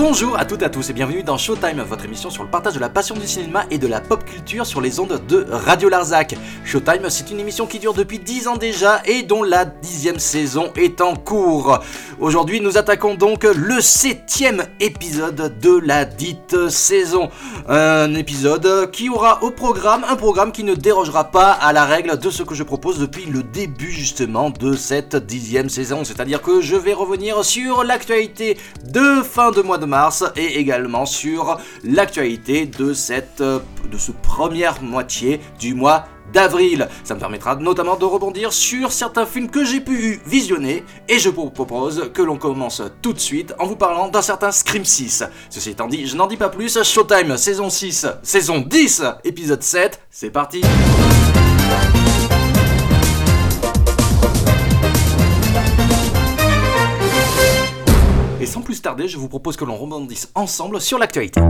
Bonjour à toutes et à tous et bienvenue dans Showtime, votre émission sur le partage de la passion du cinéma et de la pop culture sur les ondes de Radio Larzac. Showtime, c'est une émission qui dure depuis 10 ans déjà et dont la 10e saison est en cours. Aujourd'hui, nous attaquons donc le 7e épisode de la dite saison. Un épisode qui aura au programme un programme qui ne dérogera pas à la règle de ce que je propose depuis le début justement de cette 10e saison. C'est-à-dire que je vais revenir sur l'actualité de fin de mois de mars et également sur l'actualité de ce première moitié du mois d'avril. Ça me permettra notamment de rebondir sur certains films que j'ai pu visionner et je vous propose que l'on commence tout de suite en vous parlant d'un certain Scream 6. Ceci étant dit, je n'en dis pas plus, Showtime saison 6, saison 10, épisode 7, c'est parti. Et sans plus tarder, je vous propose que l'on rebondisse ensemble sur l'actualité.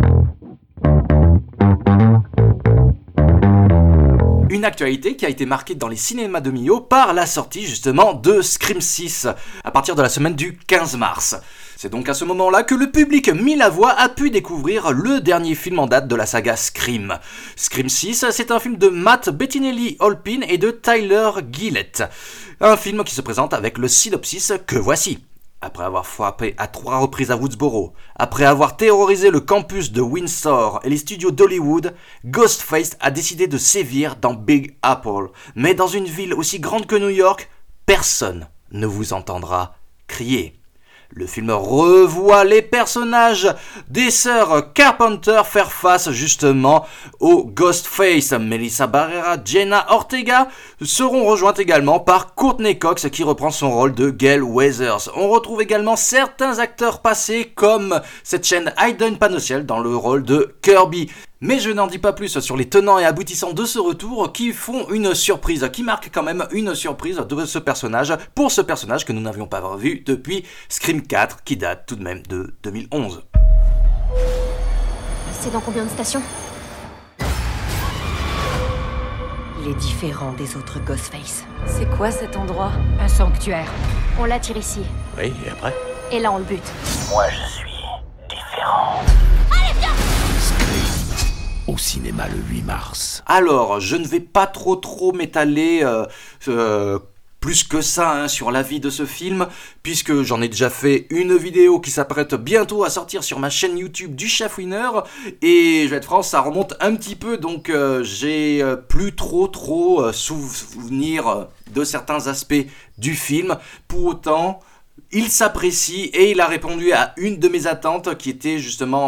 Une actualité qui a été marquée dans les cinémas de Millau par la sortie justement de Scream 6 à partir de la semaine du 15 mars. C'est donc à ce moment-là que le public mis la voix a pu découvrir le dernier film en date de la saga Scream. Scream 6, c'est un film de Matt Bettinelli-Olpin et de Tyler Gillett. Un film qui se présente avec le synopsis que voici. Après avoir frappé à 3 reprises à Woodsboro, après avoir terrorisé le campus de Windsor et les studios d'Hollywood, Ghostface a décidé de sévir dans Big Apple. Mais dans une ville aussi grande que New York, personne ne vous entendra crier. Le film revoit les personnages des sœurs Carpenter faire face justement au Ghostface. Melissa Barrera, Jenna Ortega seront rejointes également par Courtney Cox qui reprend son rôle de Gail Weathers. On retrouve également certains acteurs passés comme cette chaîne Hayden Panettiere dans le rôle de Kirby. Mais je n'en dis pas plus sur les tenants et aboutissants de ce retour qui font une surprise, qui marque quand même une surprise de ce personnage, pour ce personnage que nous n'avions pas vu depuis Scream 4 qui date tout de même de 2011. C'est dans combien de stations ? Il est différent des autres Ghostface. C'est quoi cet endroit ? Un sanctuaire. On l'attire ici. Oui, et après ? Et là on le bute. Moi je suis différent. Au cinéma le 8 mars. Alors, je ne vais pas trop m'étaler plus que ça sur la vie de ce film, puisque j'en ai déjà fait une vidéo qui s'apprête bientôt à sortir sur ma chaîne YouTube du Chafouineur, et je vais être franc, ça remonte un petit peu, donc j'ai plus trop souvenir de certains aspects du film. Pour autant, il s'apprécie et il a répondu à une de mes attentes qui était justement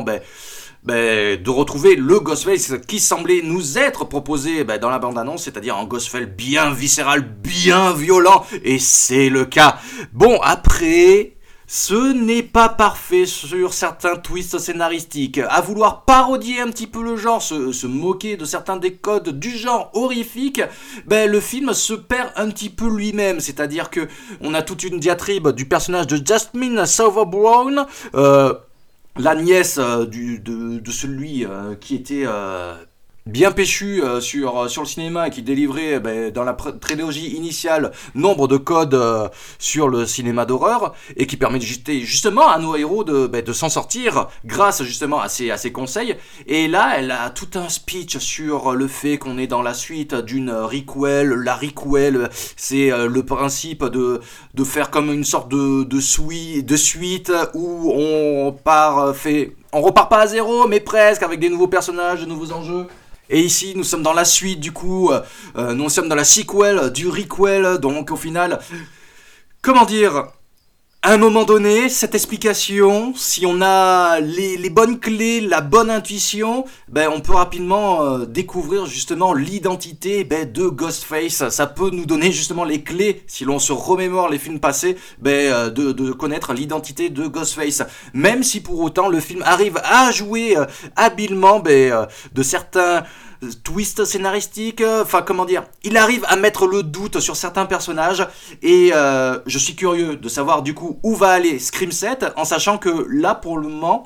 de retrouver le Ghostface qui semblait nous être proposé dans la bande-annonce, c'est-à-dire un Ghostface bien viscéral, bien violent, et c'est le cas. Bon, après, ce n'est pas parfait sur certains twists scénaristiques. À vouloir parodier un petit peu le genre, se moquer de certains des codes du genre horrifique, le film se perd un petit peu lui-même, c'est-à-dire que on a toute une diatribe du personnage de Jasmine Sauer-Brown, la nièce de celui qui était bien péchu sur le cinéma et qui délivrait dans la trilogie initiale nombre de codes sur le cinéma d'horreur et qui permet justement à nos héros de s'en sortir grâce justement à ses conseils. Et là, elle a tout un speech sur le fait qu'on est dans la suite d'une requel. La requel, c'est le principe de faire comme une sorte de suite où on repart pas à zéro, mais presque, avec des nouveaux personnages, de nouveaux enjeux. Et ici, nous sommes dans la suite, du coup, nous sommes dans la sequel du requel, donc au final, comment dire, à un moment donné, cette explication, si on a les bonnes clés, la bonne intuition, on peut rapidement découvrir justement l'identité de Ghostface. Ça peut nous donner justement les clés, si l'on se remémore les films passés, de connaître l'identité de Ghostface. Même si pour autant le film arrive à jouer habilement de certains twist scénaristique, il arrive à mettre le doute sur certains personnages et je suis curieux de savoir du coup où va aller Scream 7 en sachant que là pour le moment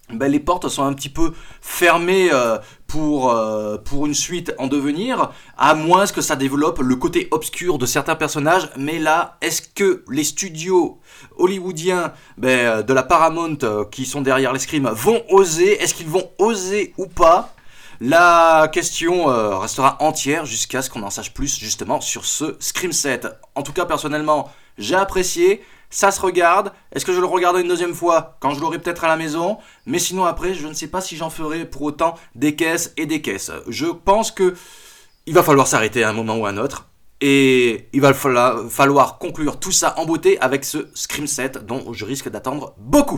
les portes sont un petit peu fermées pour une suite en devenir, à moins que ça développe le côté obscur de certains personnages. Mais là, est-ce que les studios hollywoodiens de la Paramount qui sont derrière les Scream vont oser? Est-ce qu'ils vont oser ou pas? La question restera entière jusqu'à ce qu'on en sache plus justement sur ce Scream 7. En tout cas, personnellement, j'ai apprécié. Ça se regarde. Est-ce que je le regarderai une deuxième fois quand je l'aurai peut-être à la maison? Mais sinon après, je ne sais pas si j'en ferai pour autant des caisses et des caisses. Je pense que il va falloir s'arrêter à un moment ou à un autre. Et il va falloir conclure tout ça en beauté avec ce Scream 7 dont je risque d'attendre beaucoup.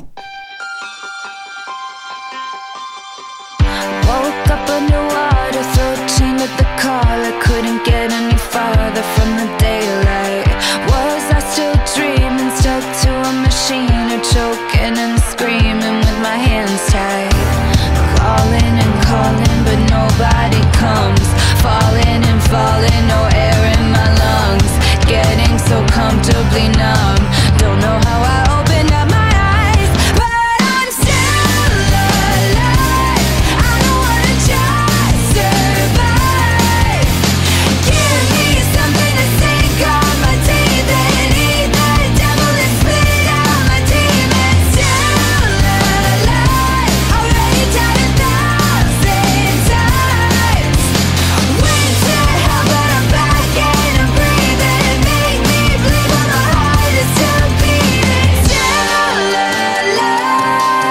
Woke up underwater, throat chained at the collar. Couldn't get any farther from the daylight. Was I still dreaming, stuck to a machine, or choking and screaming with my hands tied? Calling and calling, but nobody comes. Falling and falling, no air in my lungs. Getting so comfortably numb. Don't know how I opened up my eyes, but I'm still alive. I don't wanna just survive. Give me something to sink on my teeth and eat the devil and split out my demons. Still alive, already died 1,000 times. Went to hell but I'm back and I'm breathing. Make me bleed while my heart is still beating. Still alive.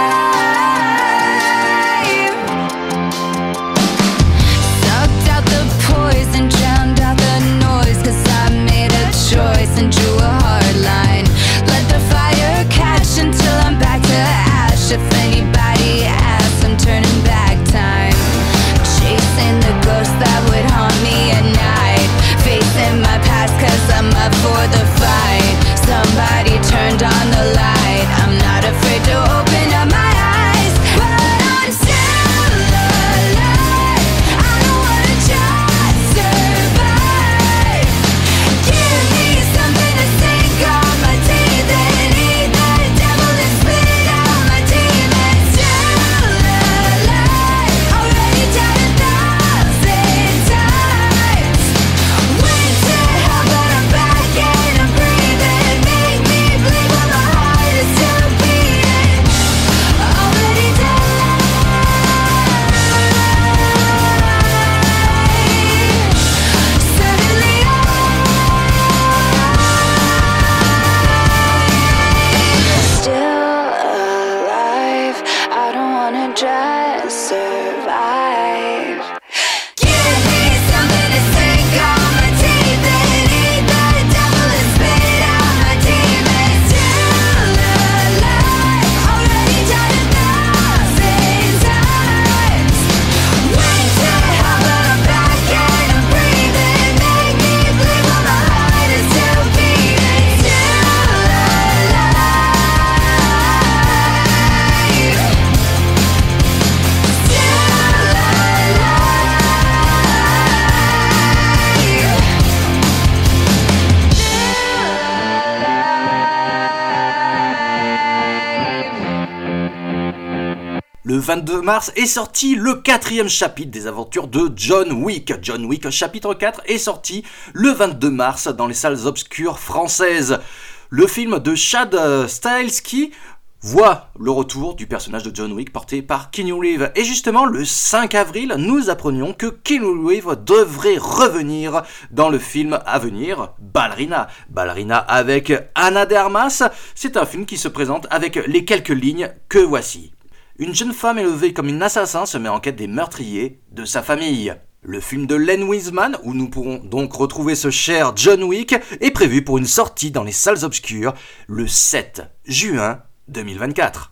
Sucked out the poison, drowned out the noise, 'cause I made a choice and drew a hard line. Let the fire catch until I'm back to ash. If anybody asks, I'm turning back time. Chasing the ghost that would haunt me at night. Facing my past 'cause I'm up for the fight. Somebody turned on the light. I'm not afraid to open up my eyes, but I'm still alive. I don't wanna just survive. Give me something to sink on my teeth and eat the devil and split out my demons. Still alive, already died 1,000 times. Went to hell but I'm back and I'm breathing. Make me bleed while my heart is still beating. Already died. Suddenly still alive. I don't wanna just survive. Give me something to sink on my teeth and eat the devil and spit out my demons. Still alive, already died 1,000 times. Went to hell but I'm back and I'm breathing. Make me bleed while my heart is still beating. Still alive. Le 22 mars est sorti le 4e chapitre des aventures de John Wick. John Wick chapitre 4 est sorti le 22 mars dans les salles obscures françaises. Le film de Chad Stahelski voit le retour du personnage de John Wick porté par Keanu Reeves. Et justement, le 5 avril, nous apprenions que Keanu Reeves devrait revenir dans le film à venir, Ballerina. Ballerina avec Ana de Armas. C'est un film qui se présente avec les quelques lignes que voici. Une jeune femme élevée comme une assassin se met en quête des meurtriers de sa famille. Le film de Len Wiseman, où nous pourrons donc retrouver ce cher John Wick, est prévu pour une sortie dans les salles obscures le 7 juin 2024.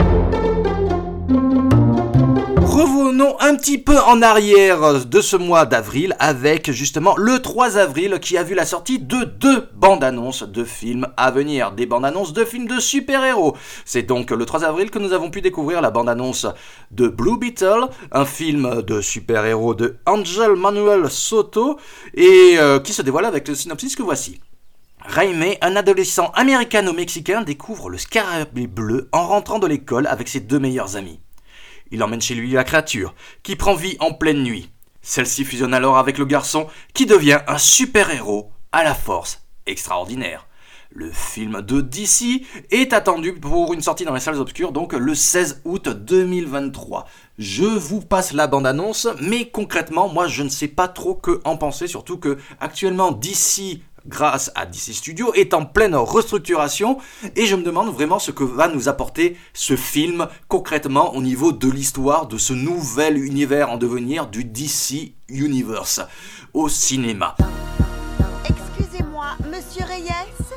Revenons un petit peu en arrière de ce mois d'avril avec justement le 3 avril qui a vu la sortie de 2 bandes-annonces de films à venir, des bandes-annonces de films de super-héros. C'est donc le 3 avril que nous avons pu découvrir la bande-annonce de Blue Beetle, un film de super-héros de Ángel Manuel Soto et qui se dévoile avec le synopsis que voici. Jaime, un adolescent américano-mexicain, découvre le scarabée bleu en rentrant de l'école avec ses 2 meilleurs amis. Il emmène chez lui la créature, qui prend vie en pleine nuit. Celle-ci fusionne alors avec le garçon, qui devient un super-héros à la force extraordinaire. Le film de DC est attendu pour une sortie dans les salles obscures, donc le 16 août 2023. Je vous passe la bande-annonce, mais concrètement, moi je ne sais pas trop que en penser, surtout que actuellement DC, grâce à DC Studios, est en pleine restructuration, et je me demande vraiment ce que va nous apporter ce film concrètement au niveau de l'histoire de ce nouvel univers en devenir du DC Universe au cinéma. Excusez-moi, monsieur Reyes?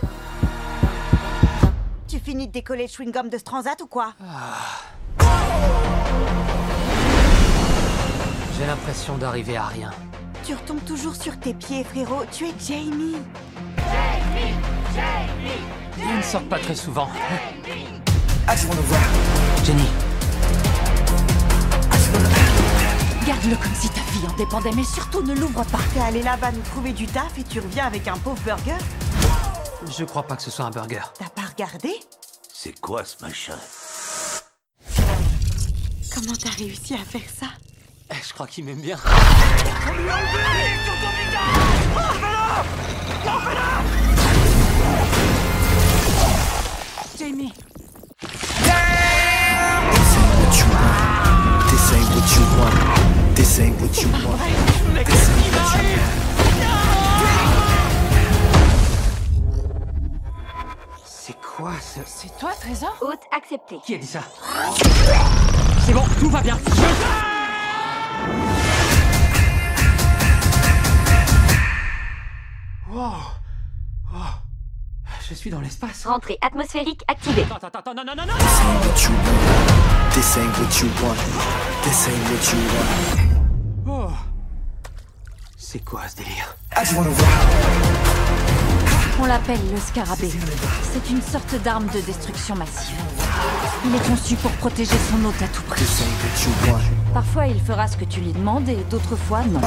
Tu finis de décoller le chewing-gum de ce transat ou quoi? J'ai l'impression d'arriver à rien. Tu retombes toujours sur tes pieds, frérot. Tu es Jamie. Ils ne sortent pas très souvent. Jenny, Garde-le comme si ta vie en dépendait, mais surtout ne l'ouvre pas. T'es allé là-bas nous trouver du taf et tu reviens avec un pauvre burger? je crois pas que ce soit un burger. T'as pas regardé? C'est quoi ce machin? Comment t'as réussi à faire ça? Je crois qu'il m'aime bien. Jamie. This ain't what you want. This ain't what you want. This ain't what you want. C'est quoi ce... C'est toi, Trésor? Hôte accepté. Qui a dit ça? C'est bon, tout va bien. Wow. Oh. Je suis dans l'espace. Rentrée atmosphérique activée. Attends, non. This ain't what you want. This ain't what you want. This ain't what you want. Oh. C'est quoi ce délire? I just wanna rock. On l'appelle le scarabée. C'est une sorte d'arme de destruction massive. Il est conçu pour protéger son hôte à tout prix. This ain't what you want. Parfois, il fera ce que tu lui demandes et d'autres fois, non.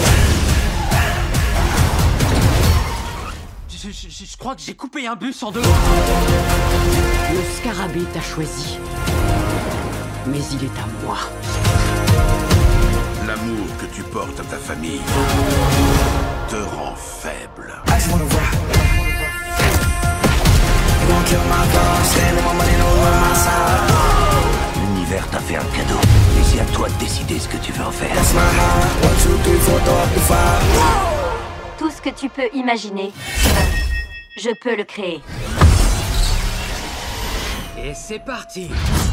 Je crois que j'ai coupé un bus en deux. Le scarabée t'a choisi. Mais il est à moi. L'amour que tu portes à ta famille te rend faible. I just wanna rock. You gon' kill my dog, stand on my money, don't run my side. L'univers t'a fait un cadeau, et c'est à toi de décider ce que tu veux en faire. That's my high. 1, 2, 3, 4, throw up the 5. Tout ce que tu peux imaginer, je peux le créer. Et c'est parti.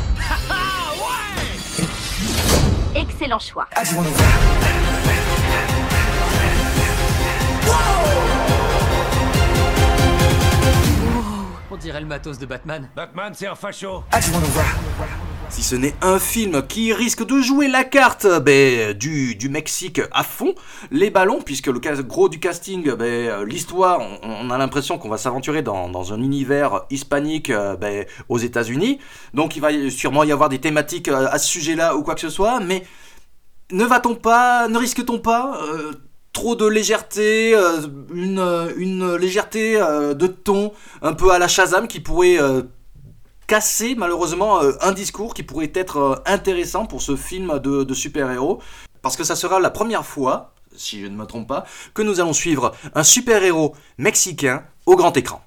Excellent choix. I just wanna rock. On dirait le matos de Batman. Batman, c'est un facho. I just wanna rock. Si ce n'est un film qui risque de jouer la carte du Mexique à fond, les ballons, puisque le gros du casting, l'histoire, on a l'impression qu'on va s'aventurer dans un univers hispanique aux États-Unis. Donc il va sûrement y avoir des thématiques à ce sujet-là ou quoi que ce soit, mais ne risque-t-on pas trop de légèreté, une légèreté de ton un peu à la Shazam qui pourrait casser malheureusement un discours qui pourrait être intéressant pour ce film de super-héros, parce que ça sera la première fois, si je ne me trompe pas, que nous allons suivre un super-héros mexicain au grand écran.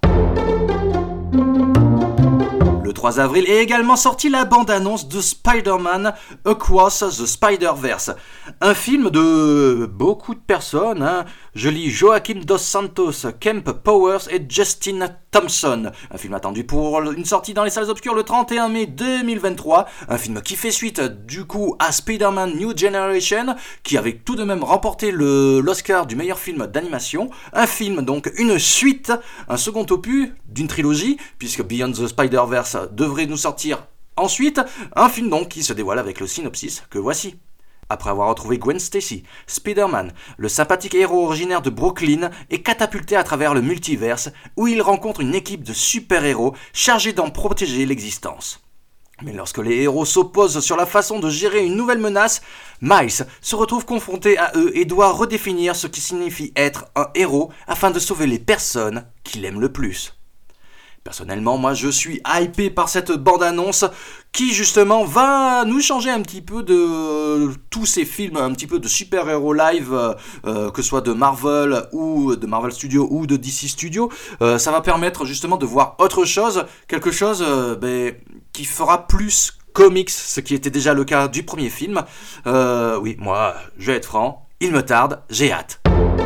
Le 3 avril est également sortie la bande-annonce de Spider-Man Across the Spider-Verse, un film de beaucoup de personnes, Je lis Joaquim Dos Santos, Kemp Powers et Justin Thompson. Un film attendu pour une sortie dans les salles obscures le 31 mai 2023. Un film qui fait suite du coup à Spider-Man New Generation, qui avait tout de même remporté l'Oscar du meilleur film d'animation. Un film donc, une suite, un second opus d'une trilogie, puisque Beyond the Spider-Verse devrait nous sortir ensuite. Un film donc qui se dévoile avec le synopsis que voici. Après avoir retrouvé Gwen Stacy, Spider-Man, le sympathique héros originaire de Brooklyn, est catapulté à travers le multiverse où il rencontre une équipe de super-héros chargés d'en protéger l'existence. Mais lorsque les héros s'opposent sur la façon de gérer une nouvelle menace, Miles se retrouve confronté à eux et doit redéfinir ce qui signifie être un héros afin de sauver les personnes qu'il aime le plus. Personnellement, moi je suis hypé par cette bande-annonce qui justement va nous changer un petit peu de tous ces films, un petit peu de super-héros live, que ce soit de Marvel ou de Marvel Studios ou de DC Studios. Ça va permettre justement de voir autre chose, quelque chose qui fera plus comics, ce qui était déjà le cas du premier film. Oui, moi, je vais être franc, il me tarde, j'ai hâte.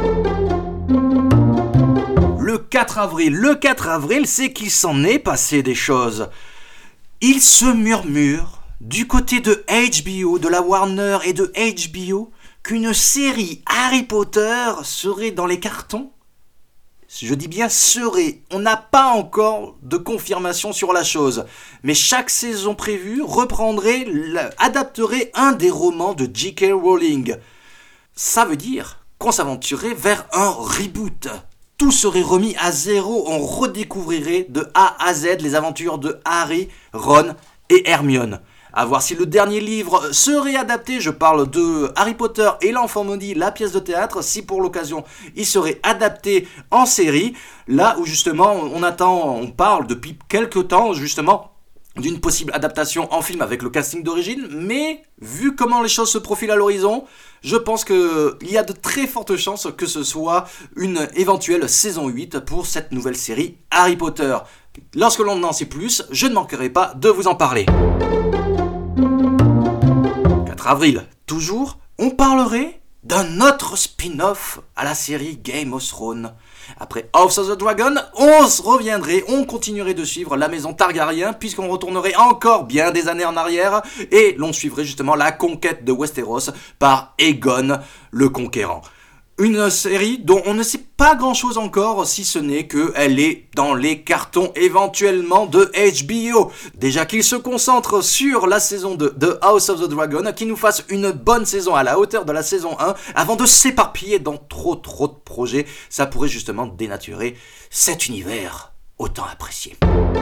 Le 4 avril, c'est qu'il s'en est passé des choses. Il se murmure, du côté de HBO, de la Warner et de HBO, qu'une série Harry Potter serait dans les cartons. Je dis bien serait, on n'a pas encore de confirmation sur la chose, mais chaque saison prévue adapterait un des romans de J.K. Rowling. Ça veut dire qu'on s'aventurerait vers un reboot. Tout serait remis à zéro, on redécouvrirait de A à Z les aventures de Harry, Ron et Hermione. À voir si le dernier livre serait adapté, je parle de Harry Potter et l'Enfant Maudit, la pièce de théâtre, si pour l'occasion il serait adapté en série, là où justement on parle depuis quelques temps justement d'une possible adaptation en film avec le casting d'origine, mais vu comment les choses se profilent à l'horizon, je pense qu'il y a de très fortes chances que ce soit une éventuelle saison 8 pour cette nouvelle série Harry Potter. Lorsque l'on en sait plus, je ne manquerai pas de vous en parler. 4 avril, toujours, on parlerait d'un autre spin-off à la série Game of Thrones. Après House of the Dragon, on continuerait de suivre la maison Targaryen puisqu'on retournerait encore bien des années en arrière et l'on suivrait justement la conquête de Westeros par Aegon le Conquérant. Une série dont on ne sait pas grand chose encore, si ce n'est qu'elle est dans les cartons éventuellement de HBO. Déjà qu'il se concentre sur la saison 2 de House of the Dragon, qu'il nous fasse une bonne saison à la hauteur de la saison 1, avant de s'éparpiller dans trop de projets, ça pourrait justement dénaturer cet univers autant apprécié.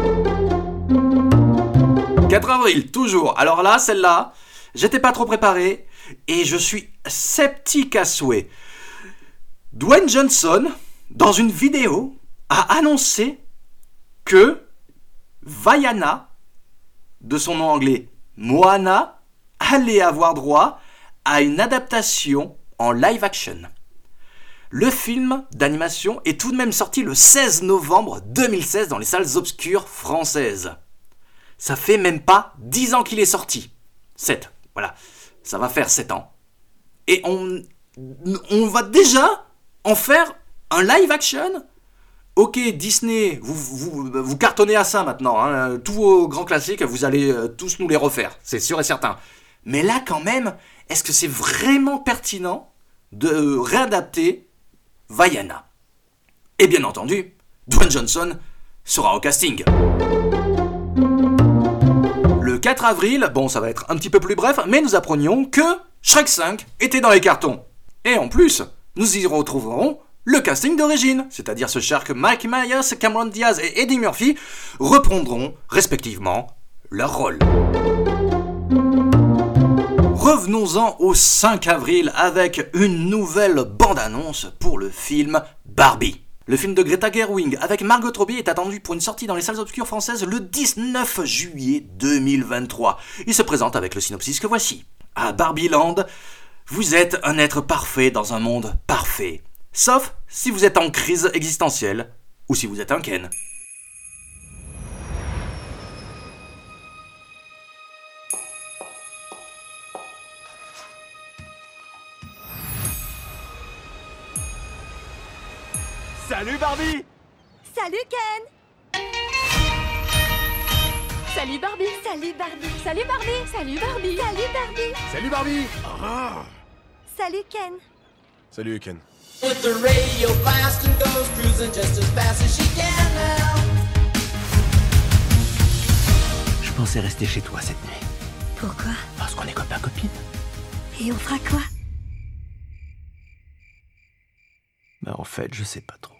4 avril, toujours. Alors là, celle-là, j'étais pas trop préparé et je suis sceptique à souhait. Dwayne Johnson, dans une vidéo, a annoncé que Vaiana, de son nom anglais Moana, allait avoir droit à une adaptation en live action. Le film d'animation est tout de même sorti le 16 novembre 2016 dans les salles obscures françaises. Ça fait même pas 10 ans qu'il est sorti. 7, voilà. Ça va faire 7 ans. Et on va déjà en faire un live action. Ok, Disney, vous cartonnez à ça maintenant. Hein. Tous vos grands classiques, vous allez tous nous les refaire. C'est sûr et certain. Mais là, quand même, est-ce que c'est vraiment pertinent de réadapter Vaiana? Et bien entendu, Dwayne Johnson sera au casting. Le 4 avril, bon, ça va être un petit peu plus bref, mais nous apprenions que Shrek 5 était dans les cartons. Et en plus, nous y retrouverons le casting d'origine, c'est-à-dire ce cher que Mike Myers, Cameron Diaz et Eddie Murphy reprendront respectivement leur rôle. Revenons-en au 5 avril avec une nouvelle bande-annonce pour le film Barbie. Le film de Greta Gerwig avec Margot Robbie est attendu pour une sortie dans les salles obscures françaises le 19 juillet 2023. Il se présente avec le synopsis que voici. À Barbieland, vous êtes un être parfait dans un monde parfait. Sauf si vous êtes en crise existentielle ou si vous êtes un Ken. Salut Barbie! Salut Ken! Salut Barbie! Salut Barbie! Salut Barbie! Salut Barbie! Salut Barbie! Salut Barbie! Ah. Salut Ken! Salut Ken. With the radio blast and goes cruising just as fast as she can now. Je pensais rester chez toi cette nuit. Pourquoi? Parce qu'on est copains-copines. Et on fera quoi? Bah en fait, je sais pas trop.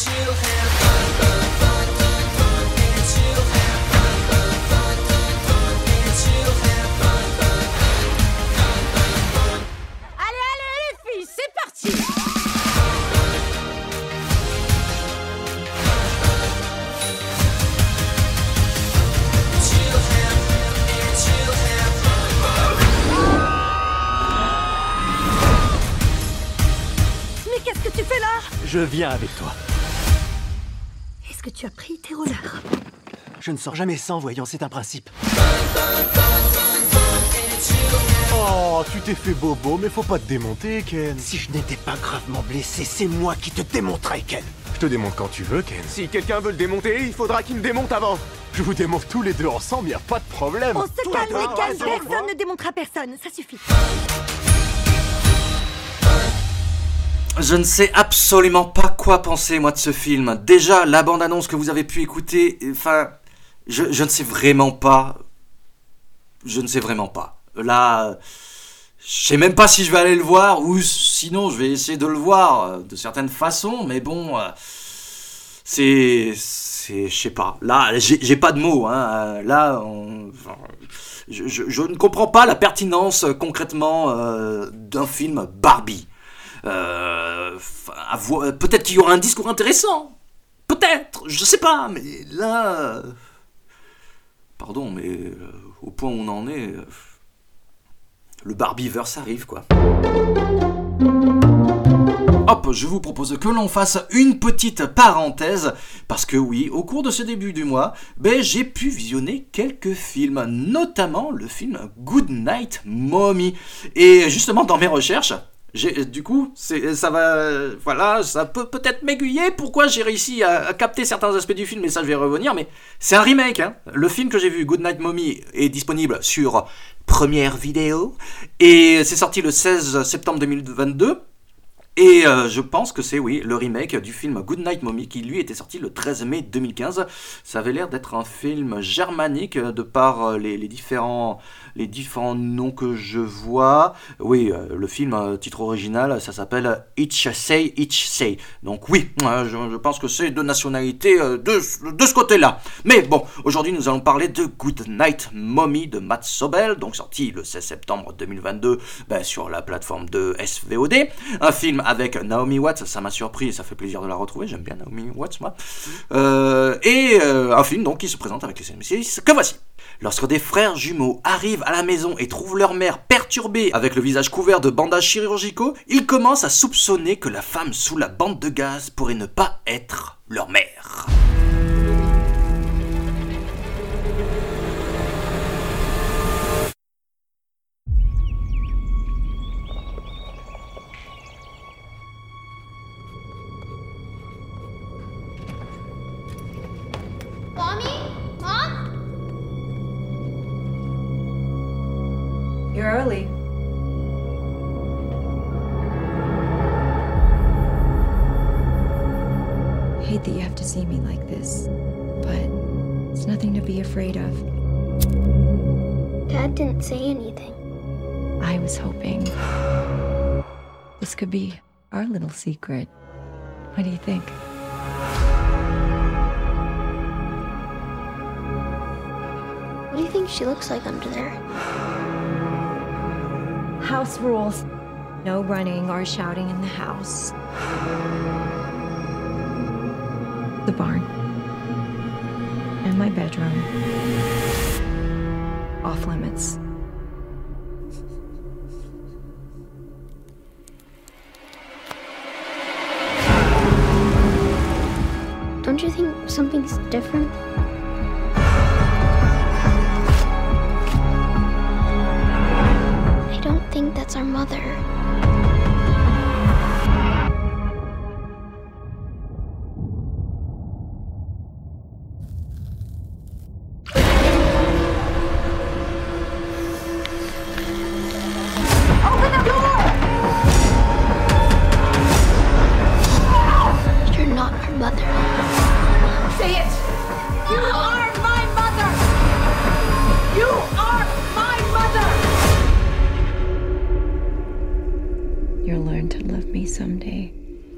Allez les filles, c'est parti! Je viens avec toi. Est-ce que tu as pris tes rollers? Je ne sors jamais sans, voyons, c'est un principe. Oh, tu t'es fait bobo, mais faut pas te démonter, Ken. Si je n'étais pas gravement blessé, c'est moi qui te démonterai, Ken. Je te démonte quand tu veux, Ken. Si quelqu'un veut le démonter, il faudra qu'il me démonte avant. Je vous démonte tous les deux ensemble, y a pas de problème. On se calme, les calmes, personne ne démontera personne, ça suffit. Je ne sais absolument pas quoi penser, moi, de ce film. Déjà, la bande-annonce que vous avez pu écouter, enfin, je ne sais vraiment pas. Je ne sais vraiment pas. Là, je sais même pas si je vais aller le voir, ou sinon, je vais essayer de le voir de certaines façons, mais bon, je sais pas. Là, j'ai pas de mots, hein. Là, je ne comprends pas la pertinence, concrètement, d'un film Barbie. Peut-être qu'il y aura un discours intéressant, peut-être, je sais pas, mais là, pardon, mais au point où on en est, le Barbieverse arrive, quoi. Hop, je vous propose que l'on fasse une petite parenthèse, parce que oui, au cours de ce début du mois, j'ai pu visionner quelques films, notamment le film Good Night Mommy, et justement dans mes recherches, du coup, ça peut peut-être m'aiguiller pourquoi j'ai réussi à capter certains aspects du film, mais ça je vais revenir, mais c'est un remake, hein. Le film que j'ai vu, Good Night Mommy, est disponible sur Première Vidéo, et c'est sorti le 16 septembre 2022, et je pense que c'est, oui, le remake du film Good Night Mommy, qui lui était sorti le 13 mai 2015. Ça avait l'air d'être un film germanique, de par les différents noms que je vois. Oui, le film, titre original, ça s'appelle Each Say, Each Say. Donc oui, je pense que c'est de nationalité de ce côté-là. Mais bon, aujourd'hui nous allons parler de Good Night Mommy de Matt Sobel, donc sorti le 16 septembre 2022 sur la plateforme de SVOD. Un film avec Naomi Watts, ça m'a surpris et ça fait plaisir de la retrouver, j'aime bien Naomi Watts, moi. Et un film donc qui se présente avec les synopsis que voici. Lorsque des frères jumeaux arrivent à la maison et trouvent leur mère perturbée avec le visage couvert de bandages chirurgicaux, ils commencent à soupçonner que la femme sous la bande de gaz pourrait ne pas être leur mère. You're early. I hate that you have to see me like this, but it's nothing to be afraid of. Dad didn't say anything. I was hoping this could be our little secret. What do you think? What do you think she looks like under there? House rules. No running or shouting in the house. The barn. And my bedroom. Off limits. Don't you think something's different? I don't think that's our mother. Open the door! You're not our mother. Say it! You are my mother! You are my mother! You'll learn to love me someday.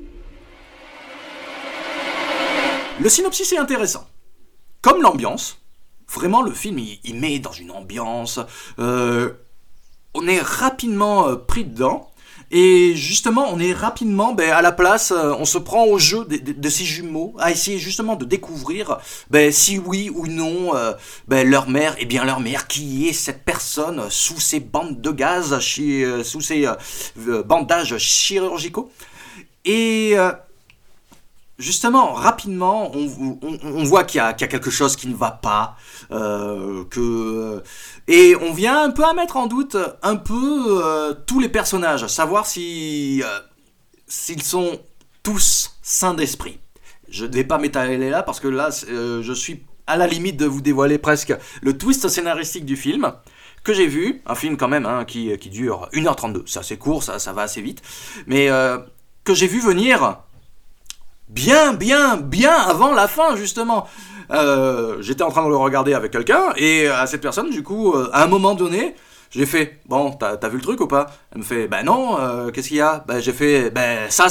Le synopsis est intéressant. Comme l'ambiance, vraiment le film il met dans une ambiance, on est rapidement pris dedans, et justement on est rapidement à la place, on se prend au jeu de ces jumeaux, à essayer justement de découvrir si oui ou non leur mère est bien leur mère, qui est cette personne sous ces bandes de gaz, sous ces bandages chirurgicaux. Et justement, rapidement, on voit qu'il y a quelque chose qui ne va pas, et on vient un peu à mettre en doute un peu tous les personnages, savoir s'ils sont tous sains d'esprit. Je ne vais pas m'étaler là parce que là, je suis à la limite de vous dévoiler presque le twist scénaristique du film que j'ai vu, un film quand même qui dure 1h32, c'est assez court, ça va assez vite, mais que j'ai vu venir bien avant la fin, justement. J'étais en train de le regarder avec quelqu'un, et à cette personne, du coup, à un moment donné, j'ai fait, bon, t'as vu le truc ou pas? Elle me fait, bah non, qu'est-ce qu'il y a? Bah j'ai fait, ça,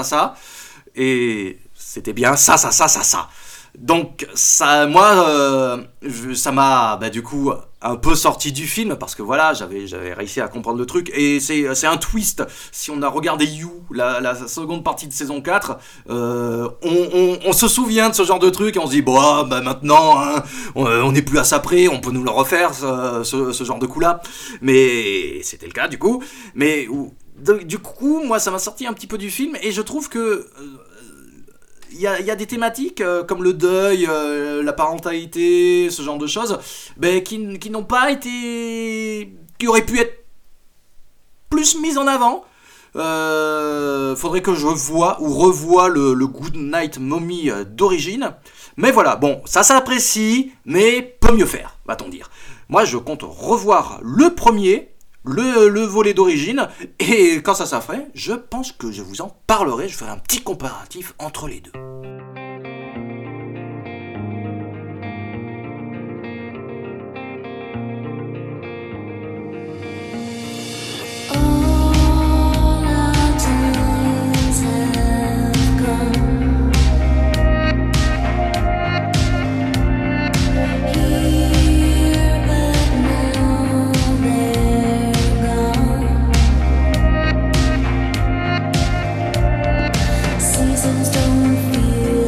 et c'était bien ça. Donc, ça, moi, ça m'a, du coup, un peu sorti du film, parce que voilà, j'avais réussi à comprendre le truc, et c'est un twist. Si on a regardé You, la seconde partie de saison 4, on se souvient de ce genre de truc, et on se dit, bon, maintenant, on n'est plus à ça près, on peut nous le refaire, ce genre de coup-là. Mais c'était le cas, du coup. Mais du coup, moi, ça m'a sorti un petit peu du film, et je trouve que... Il y a des thématiques comme le deuil, la parentalité, ce genre de choses, qui n'ont pas été... qui auraient pu être plus mises en avant. Faudrait que je revoie le Good Night Mommy d'origine. Mais voilà, bon, ça s'apprécie, mais peut mieux faire, va-t-on dire. Moi, je compte revoir le premier... Le volet d'origine, et quand ça fait, je pense que je vous en parlerai, je ferai un petit comparatif entre les deux. Seasons don't feel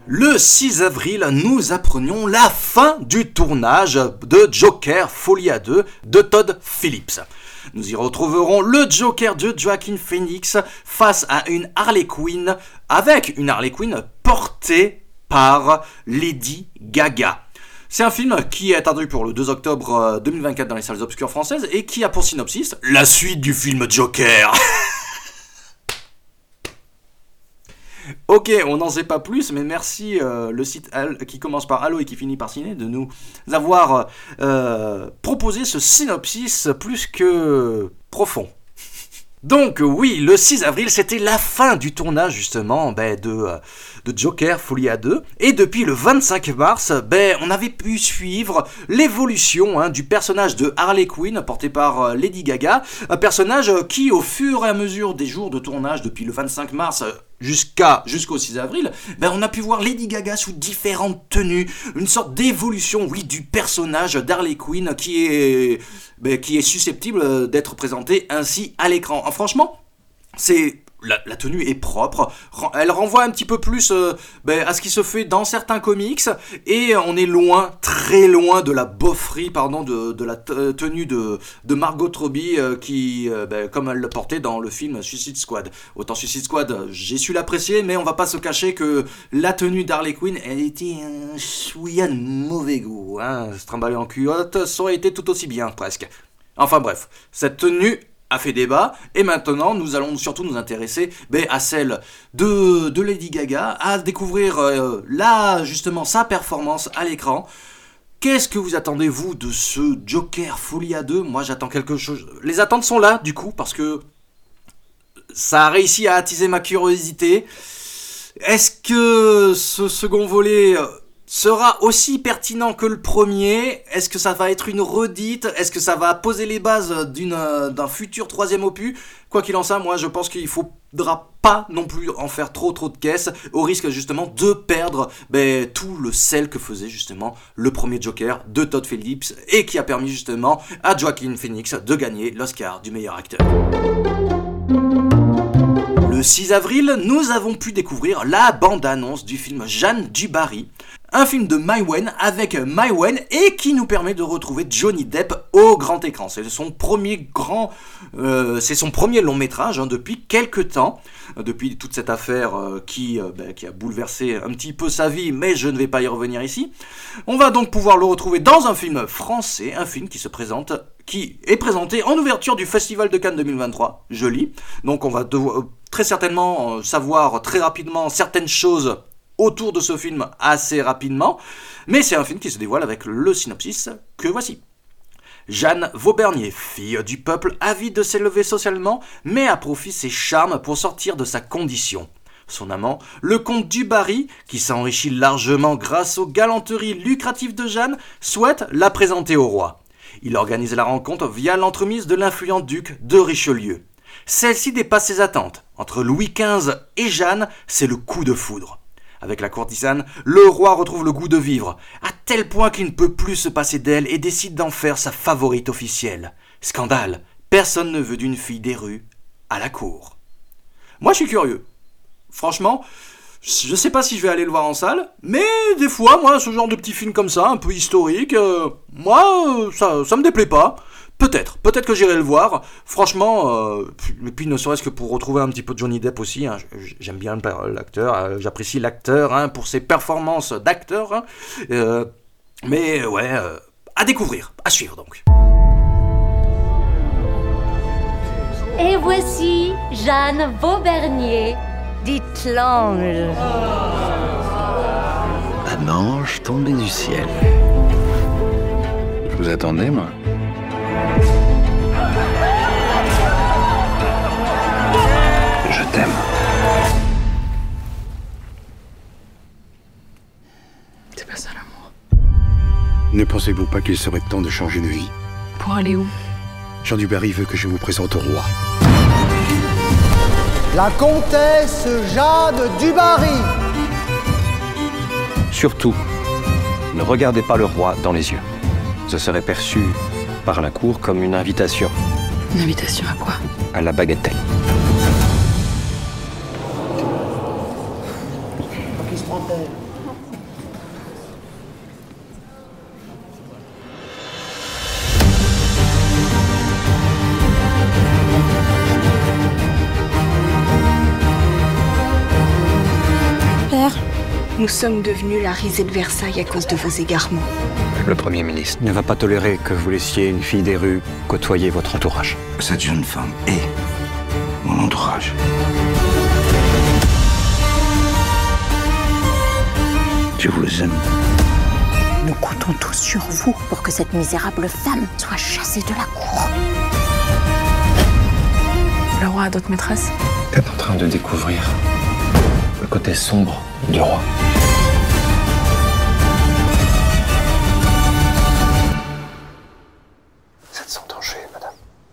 Le 6 avril, nous apprenions la fin du tournage de Joker Folie à 2 de Todd Phillips. Nous y retrouverons le Joker de Joaquin Phoenix face à une Harley Quinn, avec une Harley Quinn portée par Lady Gaga. C'est un film qui est attendu pour le 2 octobre 2024 dans les salles obscures françaises et qui a pour synopsis la suite du film Joker. Ok, on n'en sait pas plus, mais merci le site qui commence par Allo et qui finit par Ciné de nous avoir proposé ce synopsis plus que profond. Donc oui, le 6 avril, c'était la fin du tournage justement de Joker Folie à 2. Et depuis le 25 mars, on avait pu suivre l'évolution du personnage de Harley Quinn, porté par Lady Gaga. Un personnage qui, au fur et à mesure des jours de tournage, depuis le 25 mars jusqu'au 6 avril, on a pu voir Lady Gaga sous différentes tenues. Une sorte d'évolution, oui, du personnage d'Harley Quinn qui est susceptible d'être présenté ainsi à l'écran. Franchement, la tenue est propre, elle renvoie un petit peu plus à ce qui se fait dans certains comics, et on est loin, très loin de la bofferie, de la tenue de Margot Robbie qui, comme elle le portait dans le film Suicide Squad. Autant Suicide Squad, j'ai su l'apprécier, mais on va pas se cacher que la tenue d'Harley Quinn, elle était un chouïa de mauvais goût. Se trimballer en culotte, ça aurait été tout aussi bien, presque. Enfin bref, cette tenue a fait débat, et maintenant nous allons surtout nous intéresser à celle de Lady Gaga, à découvrir justement sa performance à l'écran. Qu'est-ce que vous attendez vous de ce Joker Folie à 2 ? Moi j'attends quelque chose. Les attentes sont là du coup, parce que ça a réussi à attiser ma curiosité. Est-ce que ce second volet sera aussi pertinent que le premier ? Est-ce que ça va être une redite ? Est-ce que ça va poser les bases d'un futur troisième opus ? Quoi qu'il en soit, moi je pense qu'il faudra pas non plus en faire trop de caisses, au risque justement de perdre tout le sel que faisait justement le premier Joker de Todd Phillips, et qui a permis justement à Joaquin Phoenix de gagner l'Oscar du meilleur acteur. Le 6 avril, nous avons pu découvrir la bande-annonce du film Jeanne du Barry, un film de Maïwenn avec Maïwenn, et qui nous permet de retrouver Johnny Depp au grand écran. C'est son premier long métrage depuis quelques temps, depuis toute cette affaire qui a bouleversé un petit peu sa vie, mais je ne vais pas y revenir ici. On va donc pouvoir le retrouver dans un film français, un film qui est présenté en ouverture du Festival de Cannes 2023, je lis. Donc on va très certainement savoir très rapidement certaines choses autour de ce film assez rapidement, mais c'est un film qui se dévoile avec le synopsis que voici. Jeanne Vaubernier, fille du peuple avide de s'élever socialement, met à profit ses charmes pour sortir de sa condition. Son amant, le comte du Barry, qui s'enrichit largement grâce aux galanteries lucratives de Jeanne, souhaite la présenter au roi. Il organise la rencontre via l'entremise de l'influent duc de Richelieu. Celle-ci dépasse ses attentes. Entre Louis XV et Jeanne, c'est le coup de foudre. Avec la courtisane, le roi retrouve le goût de vivre, à tel point qu'il ne peut plus se passer d'elle et décide d'en faire sa favorite officielle. Scandale, personne ne veut d'une fille des rues à la cour. Moi je suis curieux. Franchement, je sais pas si je vais aller le voir en salle, mais des fois, moi, ce genre de petit film comme ça, un peu historique, ça me déplaît pas. Peut-être que j'irai le voir. Franchement, et puis ne serait-ce que pour retrouver un petit peu Johnny Depp aussi, j'aime bien l'acteur, j'apprécie l'acteur pour ses performances d'acteur. Mais ouais, à découvrir, à suivre donc. Et voici Jeanne Vaubernier, dite l'ange. Un ange tombé du ciel. Je vous attendais, moi. Je t'aime. C'est pas ça l'amour. Ne pensez-vous pas qu'il serait temps de changer de vie ? Pour aller où ? Jean du Barry veut que je vous présente au roi. La comtesse Jeanne du Barry. Surtout, ne regardez pas le roi dans les yeux. Ce serait perçu par la cour comme une invitation. Une invitation à quoi ? À la bagatelle. Qui se prend Nous sommes devenus la risée de Versailles à cause de vos égarements. Le Premier ministre ne va pas tolérer que vous laissiez une fille des rues côtoyer votre entourage. Cette jeune femme est mon entourage. Je vous aime. Nous comptons tous sur vous pour que cette misérable femme soit chassée de la cour. Le roi a d'autres maîtresses? T'es en train de découvrir le côté sombre du roi. Vous êtes sans danger, madame.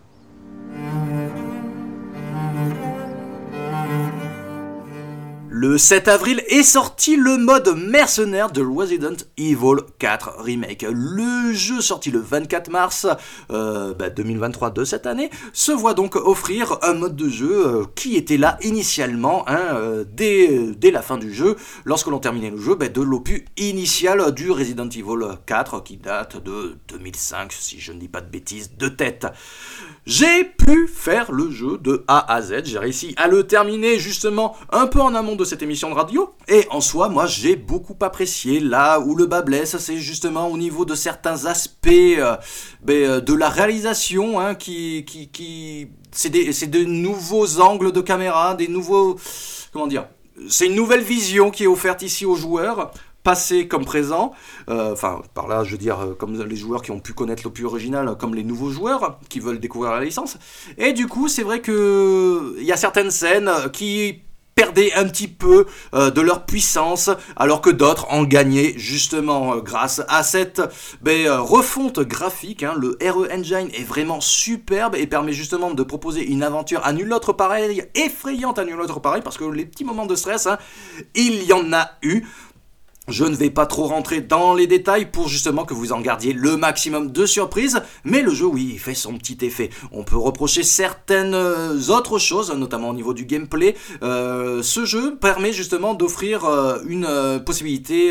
Le 7 avril est sorti le mode mercenaire de Resident Evil 4 Remake. Le jeu sorti le 24 mars 2023 de cette année se voit donc offrir un mode de jeu qui était là initialement dès la fin du jeu, lorsque l'on terminait le jeu, de l'opus initial du Resident Evil 4 qui date de 2005 si je ne dis pas de bêtises de tête. J'ai pu faire le jeu de A à Z, j'ai réussi à le terminer justement un peu en amont de cette émission de radio, et en soi, moi j'ai beaucoup apprécié. Là où le bas blesse, c'est justement au niveau de certains aspects de la réalisation, hein, c'est de nouveaux angles de caméra, des nouveaux... Comment dire ? C'est une nouvelle vision qui est offerte ici aux joueurs, passé comme présent, par là je veux dire comme les joueurs qui ont pu connaître l'opus original, comme les nouveaux joueurs qui veulent découvrir la licence. Et du coup c'est vrai que il y a certaines scènes qui perdaient un petit peu de leur puissance, alors que d'autres en gagnaient justement grâce à cette refonte graphique. Hein. Le RE Engine est vraiment superbe et permet justement de proposer une aventure à nul autre pareil, effrayante à nul autre pareil, parce que les petits moments de stress, hein, il y en a eu. Je ne vais pas trop rentrer dans les détails pour justement que vous en gardiez le maximum de surprises, mais le jeu, oui, il fait son petit effet. On peut reprocher certaines autres choses, notamment au niveau du gameplay. Ce jeu permet justement d'offrir la possibilité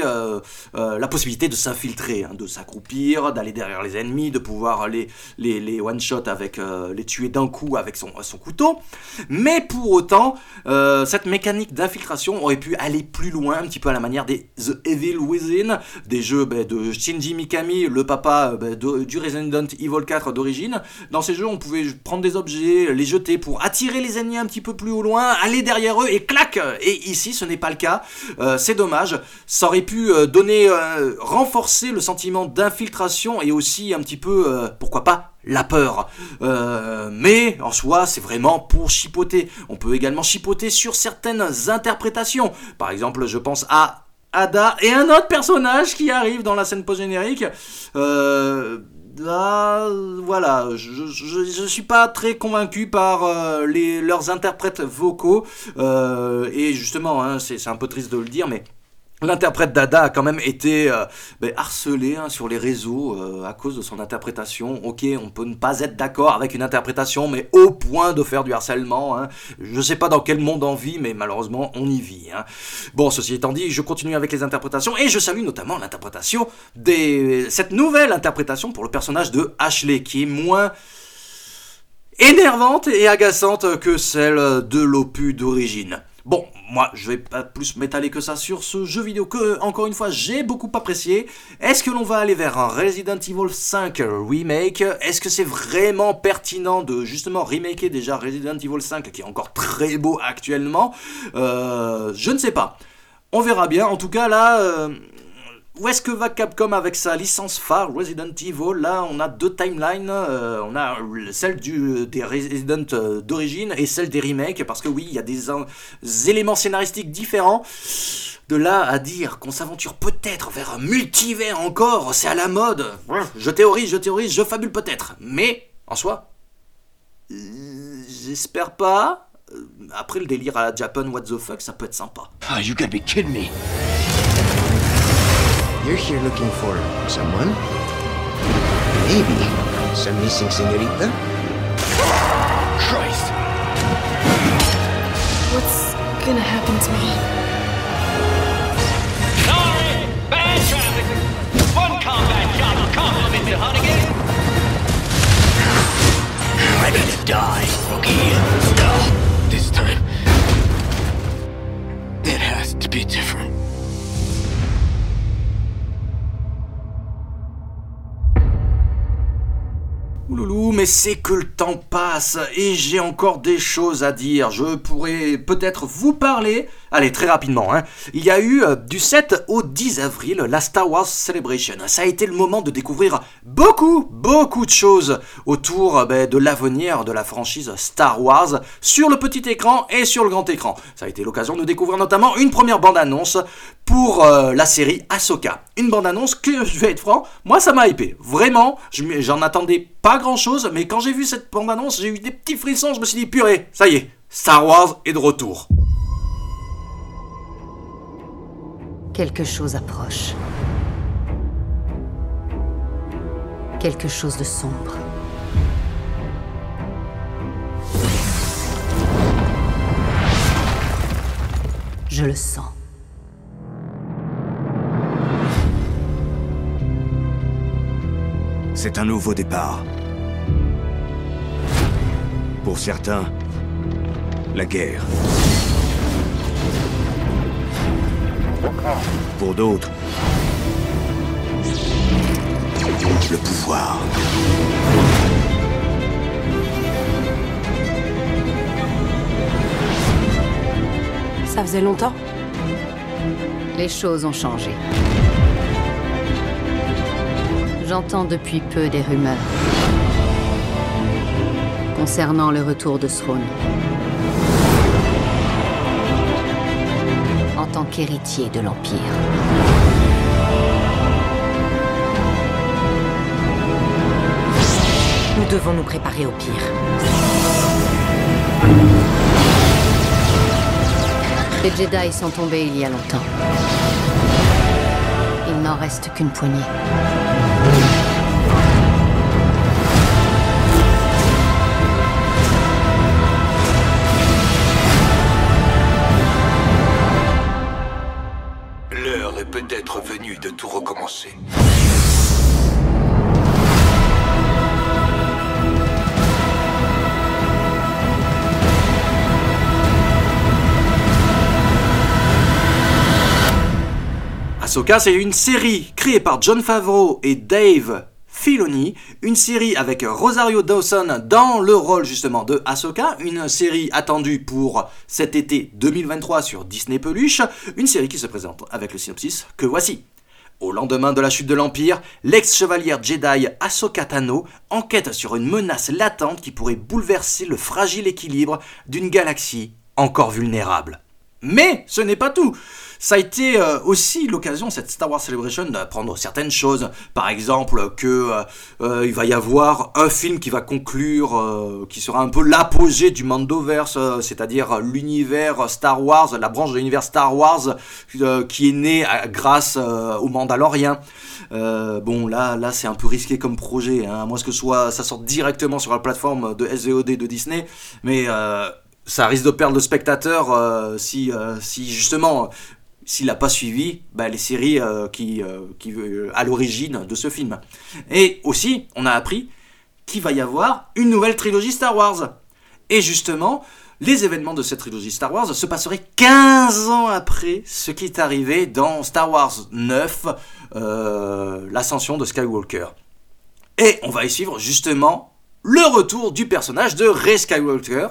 de s'infiltrer, hein, de s'accroupir, d'aller derrière les ennemis, de pouvoir les one-shot avec les tuer d'un coup avec son couteau. Mais pour autant, cette mécanique d'infiltration aurait pu aller plus loin, un petit peu à la manière des The Evil Within, des jeux de Shinji Mikami, le papa du Resident Evil 4 d'origine. Dans ces jeux, on pouvait prendre des objets, les jeter pour attirer les ennemis un petit peu plus au loin, aller derrière eux et clac. Et ici, ce n'est pas le cas. C'est dommage. Ça aurait pu renforcer le sentiment d'infiltration et aussi un petit peu, pourquoi pas, la peur. Mais en soi, c'est vraiment pour chipoter. On peut également chipoter sur certaines interprétations. Par exemple, je pense à Ada et un autre personnage qui arrive dans la scène post-générique. Voilà, je suis pas très convaincu par leurs interprètes vocaux. Et justement, hein, c'est un peu triste de le dire, mais l'interprète d'Ada a quand même été harcelé, hein, sur les réseaux à cause de son interprétation. Ok, on peut ne pas être d'accord avec une interprétation, mais au point de faire du harcèlement. Hein. Je sais pas dans quel monde on vit, mais malheureusement on y vit. Hein. Bon, ceci étant dit, je continue avec les interprétations et je salue notamment l'interprétation cette nouvelle interprétation pour le personnage de Ashley, qui est moins énervante et agaçante que celle de l'opus d'origine. Bon, moi, je vais pas plus m'étaler que ça sur ce jeu vidéo que, encore une fois, j'ai beaucoup apprécié. Est-ce que l'on va aller vers un Resident Evil 5 remake ? Est-ce que c'est vraiment pertinent de, justement, remaker déjà Resident Evil 5, qui est encore très beau actuellement ? Je ne sais pas. On verra bien. En tout cas, là... Où est-ce que va Capcom avec sa licence phare Resident Evil ? Là, on a deux timelines. On a celle des Resident d'origine et celle des remakes. Parce que oui, il y a des éléments scénaristiques différents. De là à dire qu'on s'aventure peut-être vers un multivers encore, c'est à la mode. Je théorise, je fabule peut-être. Mais, en soi, j'espère pas. Après le délire à la Japan, what the fuck, ça peut être sympa. Oh, you gotta be kidding me. You're here looking for someone? Maybe some missing señorita? Christ! What's gonna happen to me? Sorry! Bad traffic! One combat job compliments you, Hunnigan! Ready to die, rookie. No, this time... it has to be different. Ouloulou, mais c'est que le temps passe et j'ai encore des choses à dire. Je pourrais peut-être vous parler, allez très rapidement, il y a eu du 7 au 10 avril la Star Wars Celebration. Ça a été le moment de découvrir beaucoup de choses autour de l'avenir de la franchise Star Wars sur le petit écran et sur le grand écran. Ça a été l'occasion de découvrir notamment une première bande-annonce pour la série Ahsoka. Une bande-annonce que, je vais être franc, moi ça m'a hypé. Vraiment, j'en attendais pas grand-chose, mais quand j'ai vu cette bande-annonce, j'ai eu des petits frissons, je me suis dit, purée, ça y est, Star Wars est de retour. Quelque chose approche. Quelque chose de sombre. Je le sens. C'est un nouveau départ. Pour certains, la guerre. Pour d'autres, le pouvoir. Ça faisait longtemps? Les choses ont changé. J'entends depuis peu des rumeurs concernant le retour de Thrawn en tant qu'héritier de l'Empire. Nous devons nous préparer au pire. Les Jedi sont tombés il y a longtemps. Il n'en reste qu'une poignée. L'heure est peut-être venue de tout recommencer. Ahsoka, c'est une série créée par Jon Favreau et Dave Filoni, une série avec Rosario Dawson dans le rôle justement de Ahsoka, une série attendue pour cet été 2023 sur Disney Peluche, une série qui se présente avec le synopsis que voici. Au lendemain de la chute de l'Empire, l'ex-chevalière Jedi Ahsoka Tano enquête sur une menace latente qui pourrait bouleverser le fragile équilibre d'une galaxie encore vulnérable. Mais ce n'est pas tout. Ça a été aussi l'occasion, cette Star Wars Celebration, d'apprendre certaines choses. Par exemple, que il va y avoir un film qui va conclure, qui sera un peu l'apogée du Mandoverse, c'est-à-dire l'univers Star Wars, la branche de l'univers Star Wars qui est née grâce aux Mandaloriens. Bon, là c'est un peu risqué comme projet, à moins que ça sorte directement sur la plateforme de SVOD de Disney, mais ça risque de perdre le spectateur si justement s'il n'a pas suivi les séries qui à l'origine de ce film. Et aussi, on a appris qu'il va y avoir une nouvelle trilogie Star Wars. Et justement, les événements de cette trilogie Star Wars se passeraient 15 ans après ce qui est arrivé dans Star Wars 9, l'ascension de Skywalker. Et on va y suivre justement le retour du personnage de Rey Skywalker,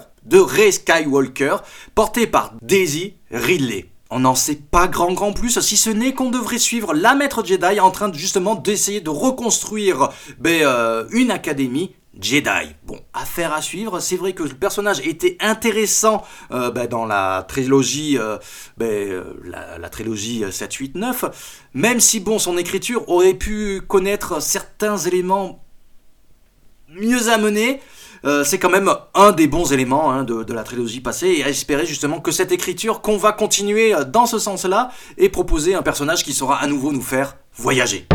porté par Daisy Ridley. On n'en sait pas grand plus, si ce n'est qu'on devrait suivre la maître Jedi en train d'essayer de reconstruire une académie Jedi. Bon, affaire à suivre. C'est vrai que le personnage était intéressant dans la trilogie, la trilogie 7, 8, 9, même si son écriture aurait pu connaître certains éléments mieux amenés. C'est quand même un des bons éléments de la trilogie passée, et à espérer justement que cette écriture, qu'on va continuer dans ce sens-là, et proposer un personnage qui saura à nouveau nous faire voyager.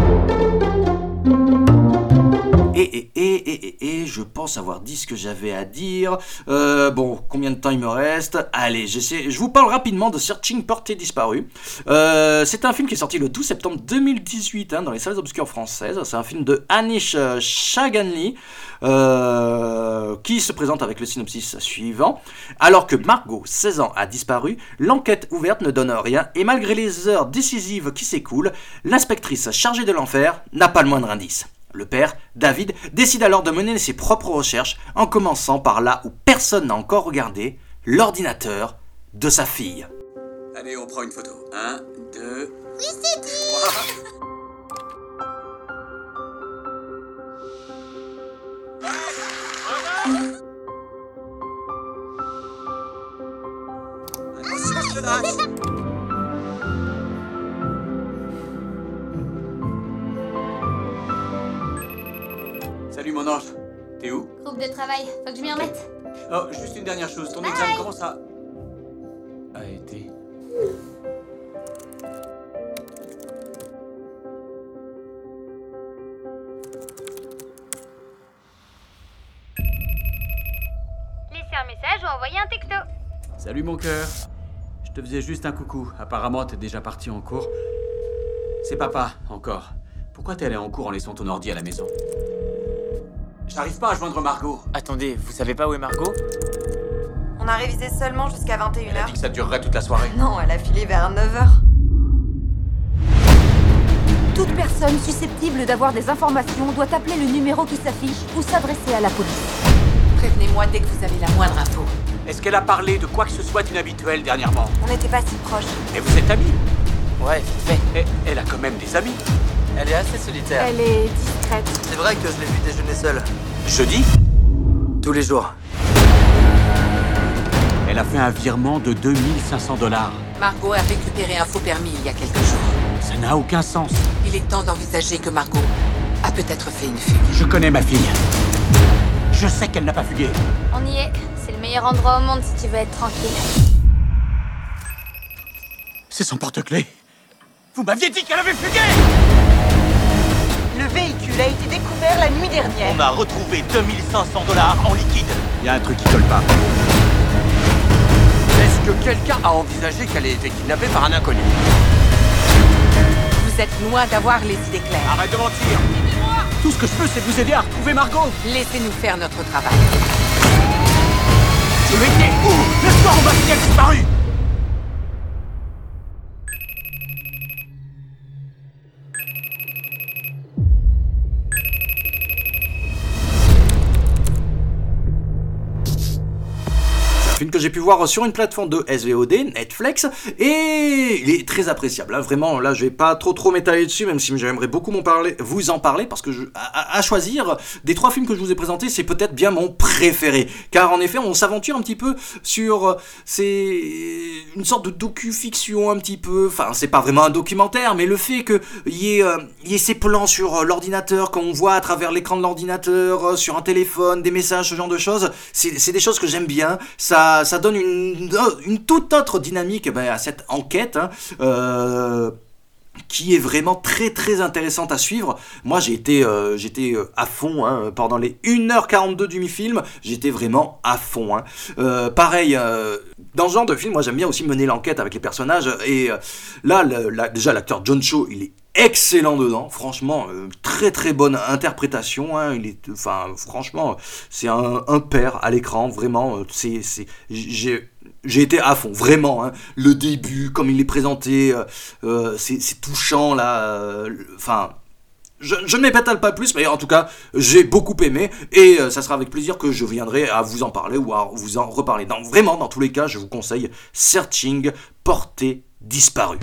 Et je pense avoir dit ce que j'avais à dire. Combien de temps il me reste? Allez, je vous parle rapidement de Searching Portée Disparue. C'est un film qui est sorti le 12 septembre 2018 dans les salles obscures françaises. C'est un film de Anish Chaganli qui se présente avec le synopsis suivant. Alors que Margot, 16 ans, a disparu, l'enquête ouverte ne donne rien, et malgré les heures décisives qui s'écoulent, l'inspectrice chargée de l'enfer n'a pas le moindre indice. Le père, David, décide alors de mener ses propres recherches en commençant par là où personne n'a encore regardé, l'ordinateur de sa fille. Allez, on prend une photo. 1, 2... Oui, c'est dit. Salut mon ange, t'es où? Groupe de travail, faut que je m'y remette. Oh, juste une dernière chose, ton Bye. examen, comment ça a été? Laissez un message ou envoyez un texto. Salut mon cœur. Je te faisais juste un coucou. Apparemment, t'es déjà parti en cours. C'est papa, encore. Pourquoi t'es allé en cours en laissant ton ordi à la maison? J'arrive pas à joindre Margot. Attendez, vous savez pas où est Margot? On a révisé seulement jusqu'à 21h. Elle a dit que ça durerait toute la soirée. Non, elle a filé vers 9h. Toute personne susceptible d'avoir des informations doit appeler le numéro qui s'affiche ou s'adresser à la police. Prévenez-moi dès que vous avez la moindre info. Est-ce qu'elle a parlé de quoi que ce soit d'inhabituel dernièrement? On n'était pas si proches. Et vous êtes amis? Ouais, vite fait. Et elle a quand même des amis. Elle est assez solitaire. Elle est discrète. C'est vrai que je l'ai vue déjeuner seule. Jeudi? Tous les jours. Elle a fait un virement de 2500 $. Margot a récupéré un faux permis il y a quelques jours. Ça n'a aucun sens. Il est temps d'envisager que Margot a peut-être fait une fugue. Je connais ma fille. Je sais qu'elle n'a pas fugué. On y est. C'est le meilleur endroit au monde si tu veux être tranquille. C'est son porte-clés. Vous m'aviez dit qu'elle avait fugué! Le véhicule a été découvert la nuit dernière. On a retrouvé 2500 $ en liquide. Il y a un truc qui colle pas. Est-ce que quelqu'un a envisagé qu'elle ait été kidnappée par un inconnu? Vous êtes loin d'avoir les idées claires. Arrête de mentir! Tout ce que je peux, c'est vous aider à retrouver Margot! Laissez-nous faire notre travail. Tu étais où? Le soir où ma fille a disparu! Film que j'ai pu voir sur une plateforme de SVOD, Netflix, et il est très appréciable. Hein. Vraiment, là, je vais pas trop m'étaler dessus, même si j'aimerais beaucoup vous en parler, parce que à choisir des 3 films que je vous ai présentés, c'est peut-être bien mon préféré. Car en effet, on s'aventure un petit peu sur c'est une sorte de docu-fiction un petit peu. Enfin, c'est pas vraiment un documentaire, mais le fait qu'il y ait ces plans sur l'ordinateur qu'on voit à travers l'écran de l'ordinateur, sur un téléphone, des messages, ce genre de choses, c'est des choses que j'aime bien. Ça donne une toute autre dynamique à cette enquête qui est vraiment très intéressante à suivre. Moi j'étais à fond pendant les 1h42 du mi-film, j'étais vraiment à fond. Pareil, dans ce genre de film, moi j'aime bien aussi mener l'enquête avec les personnages, et là déjà l'acteur John Cho, il est excellent dedans, franchement, très bonne interprétation, franchement, c'est un père à l'écran, vraiment, j'ai été à fond, vraiment, le début, comme il est présenté, c'est touchant, là, je ne m'épétale pas plus, mais en tout cas, j'ai beaucoup aimé, et ça sera avec plaisir que je viendrai à vous en parler, ou à vous en reparler. Vraiment, dans tous les cas, je vous conseille Searching, Portée disparue.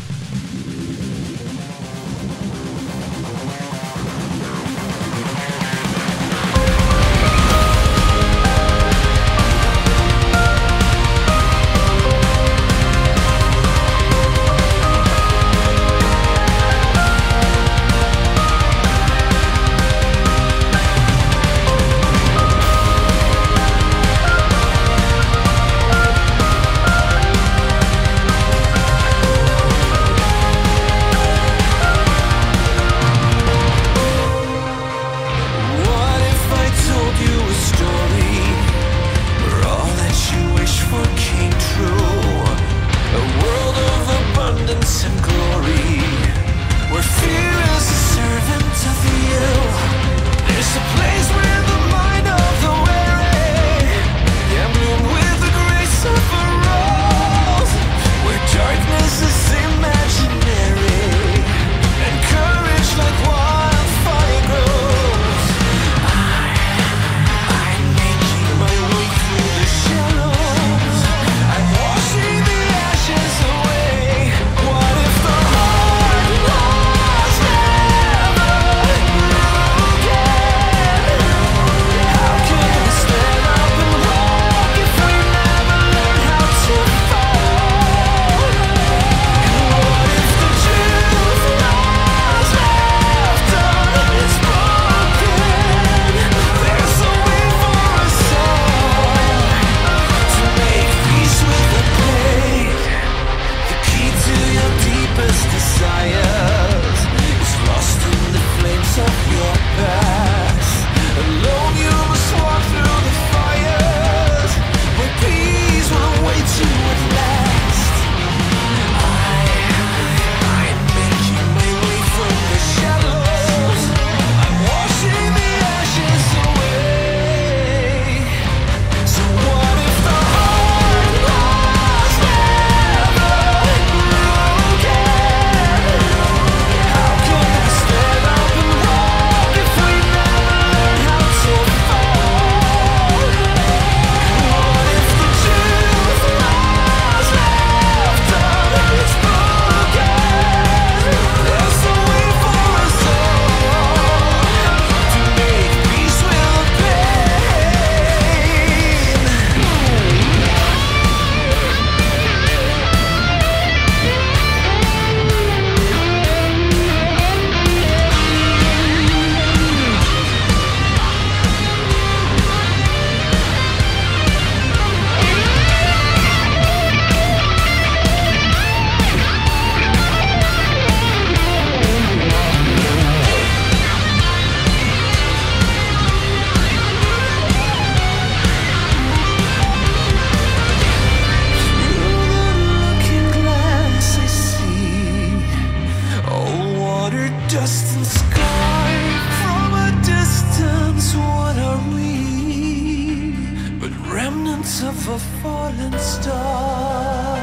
Just a scar from a distance, what are we? But remnants of a fallen star.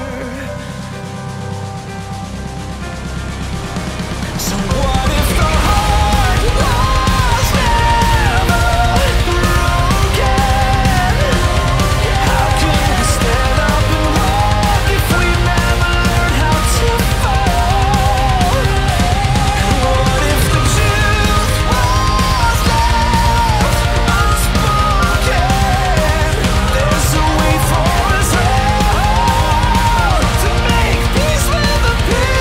So what if the heart was never broken? How can we stand up and walk if we never learn how to fall? What if the truth was left unspoken? There's a way for us all to make peace with the pain.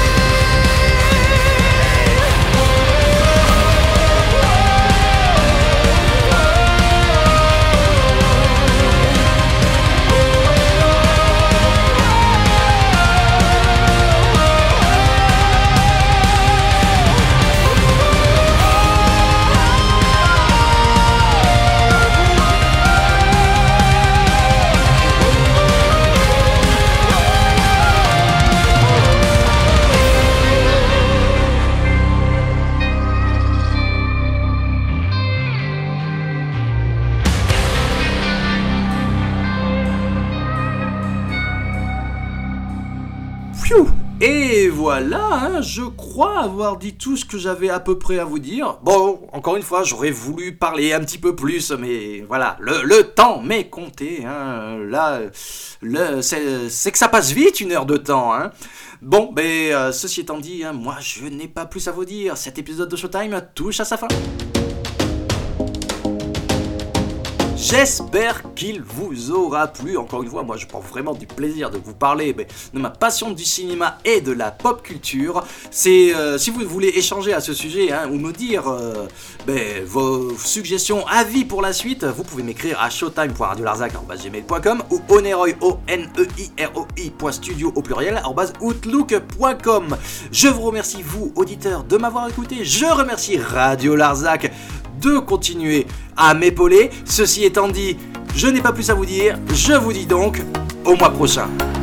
Pfiou. Et voilà, hein, je crois avoir dit tout ce que j'avais à peu près à vous dire. Bon, encore une fois, j'aurais voulu parler un petit peu plus, mais voilà, le temps m'est compté. Hein, là, c'est que ça passe vite, 1 heure de temps. Hein. Bon, ben, ceci étant dit, hein, moi, je n'ai pas plus à vous dire. Cet épisode de Showtime touche à sa fin. J'espère qu'il vous aura plu. Encore une fois, moi je prends vraiment du plaisir de vous parler de ma passion du cinéma et de la pop culture. Si vous voulez échanger à ce sujet, hein, ou me dire vos suggestions, avis pour la suite, vous pouvez m'écrire à showtime.radiolarzac@gmail.com ou oneiroi.studio au pluriel @outlook.com. Je vous remercie, vous auditeurs, de m'avoir écouté. Je remercie Radio Larzac de continuer à m'épauler. Ceci étant dit, je n'ai pas plus à vous dire. Je vous dis donc au mois prochain.